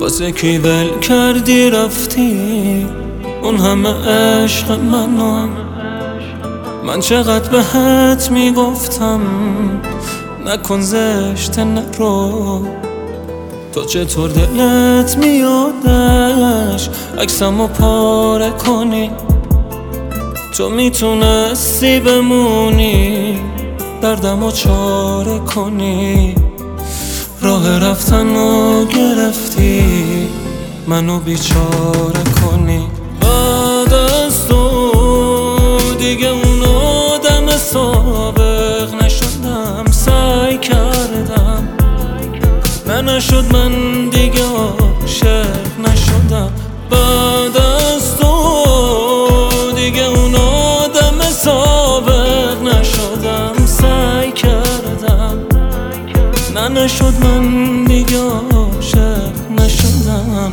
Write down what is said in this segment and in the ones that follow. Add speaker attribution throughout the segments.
Speaker 1: واسه کی ول کردی رفتی اون همه عشق منو. من چقدر بهت میگفتم نکن زشت نرو، تو چطور دلت میادش عکسمو پاره کنی؟ تو میتونستی بمونی دردمو چاره کنی، راه رفتنو گرفتی منو بیچاره کنی. بعد از تو دیگه اون آدم سابق نشدم، سعی کردم نشد، من دیگه عاشق نشدم. بعد از تو دیگه اون آدم سابق نشدم، سعی کردم نشد، من دیگه عاشق نشدم.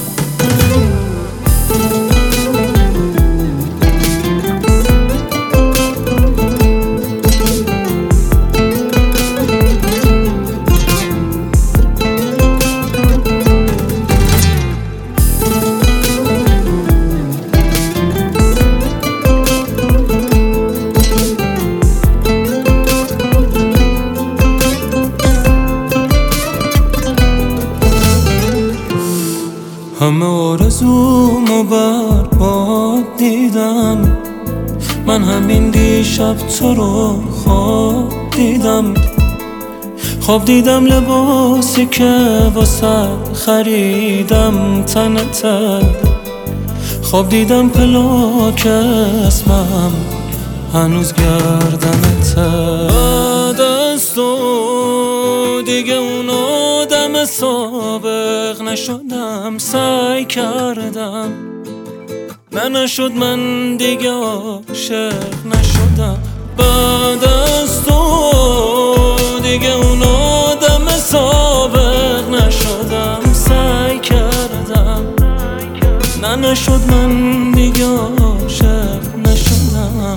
Speaker 1: همه آرزومو برباد دیدم، من همین دیشب تو رو خواب دیدم لباسی که واسه خریدم تنته، خواب دیدم پلاک اسمم هنوز گردنته. بعد از تو دیگه اون آدم سابق نشدم، سعی کردم نشد، من دیگه عاشق نشدم. بعد از تو دیگه اون آدم سابق نشدم، سعی کردم نشد، من دیگه عاشق نشدم.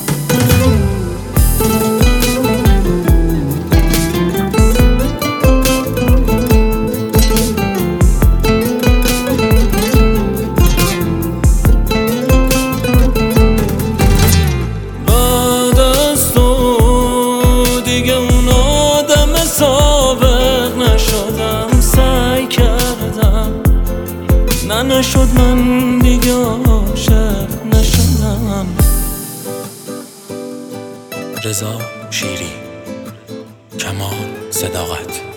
Speaker 1: نشد، من دیگه عاشق نشدم.
Speaker 2: رضا شیری، کمان صداقت.